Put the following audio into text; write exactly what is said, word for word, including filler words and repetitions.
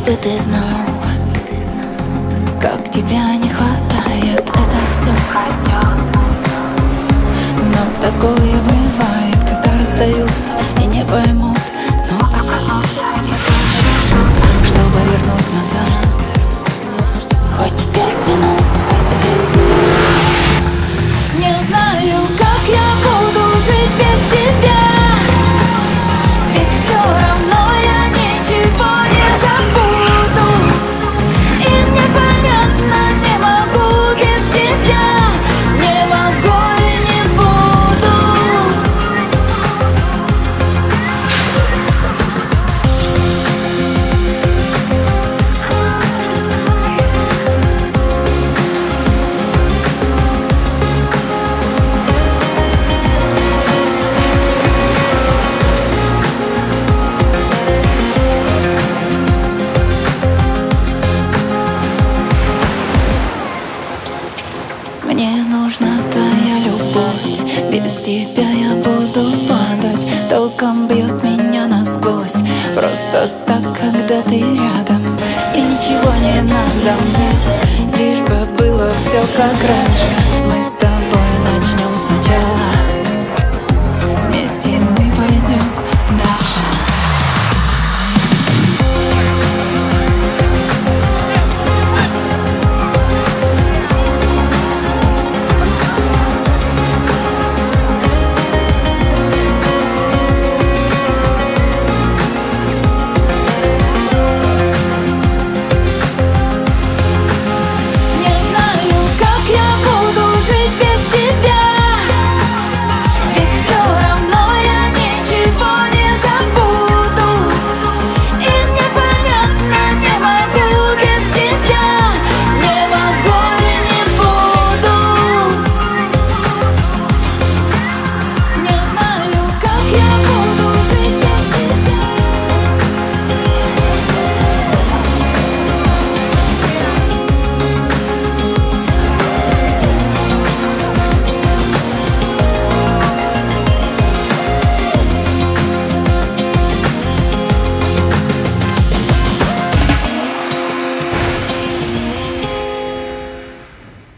бы ты знал, как тебя не хватает, это все пройдет. Но такое бывает, когда расстаются и не поймут, но так проснутся и все еще ждут, чтобы вернуть назад хоть пять минут. Не знаю, как я буду жить без тебя, ведь все равно я ничего не забуду. И мне понятно, не могу без тебя, не могу и не буду. Мне нужна твоя любовь, без тебя я буду падать. Током бьет меня насквозь, просто так, когда ты рядом. И ничего не надо мне, лишь бы было все как раньше.